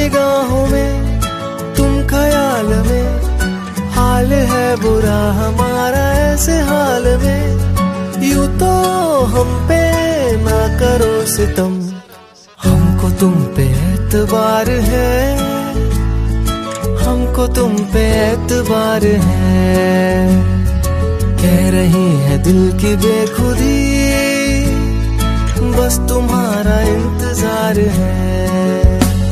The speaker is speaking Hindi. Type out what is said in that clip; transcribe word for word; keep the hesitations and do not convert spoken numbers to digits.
निगाहों में तुम ख्याल में, हाल है बुरा हमारा ऐसे हाल में। यूं तो हम पे ना करो सितम, हमको तुम पे एतबार है, हमको तुम पे एतबार है। कह रही है दिल की बेखुदी, बस तुम्हारा इंतजार है।